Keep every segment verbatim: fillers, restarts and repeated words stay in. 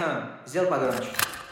Сделай погромче.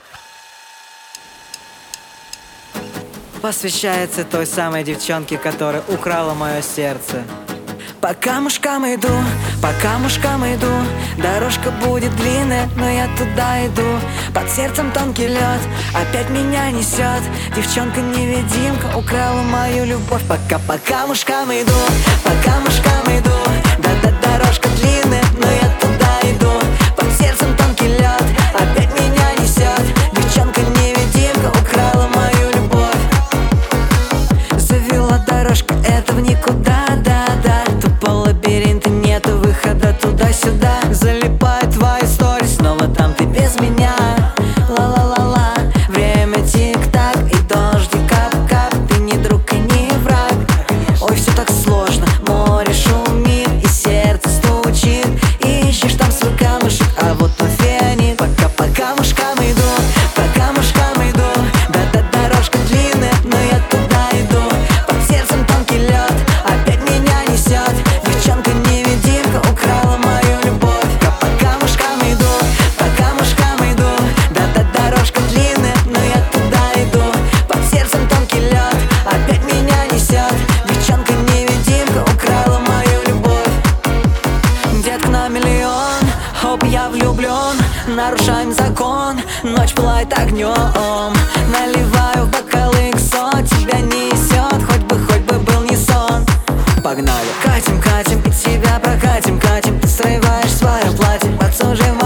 Посвящается той самой девчонке, которая украла мое сердце. По камушкам иду, по камушкам иду. Дорожка будет длинная, но я туда иду. Под сердцем тонкий лед, опять меня несет. Девчонка-невидимка украла мою любовь. Пока по камушкам иду, по камушкам иду. Да-да, дорожка длинная, но я туда иду. Под сердцем тонкий лед, опять меня несет. Девчонка-невидимка украла мою любовь. Завела дорожка, это в никуда, да-да. Тупо лабиринт и нету выхода туда-сюда. Залипает твои истории, снова там ты без меня. Ла-ла-ла-ла, время тик-так и дождик кап-кап. Ты не друг и не враг. Ой, все так сложно, море шумит и сердце стучит. Ищешь там свой камушек, а вот он фенит. Пока по камушкам иду, по камушкам иду. Да-да, дорожка длинная, но я туда иду. Под сердцем тонкий лед, опять меня несет. Девчонка-невидимка украла мою любовь. Я по камушкам иду, по камушкам иду. Да-да, дорожка длинная, но я туда иду. Под сердцем тонкий лед, опять меня несет. Девчонка-невидимка украла мою любовь. Детка на миллион, хоп, я влюблен. Нарушаем закон, ночь пылает огнем. Наливаю в бокалы иксо, тебя несет. Хоть бы, хоть бы был не сон. Погнали, катим, катим, и тебя прокатим, катим. Ты срываешь свое платье, подсуживаешь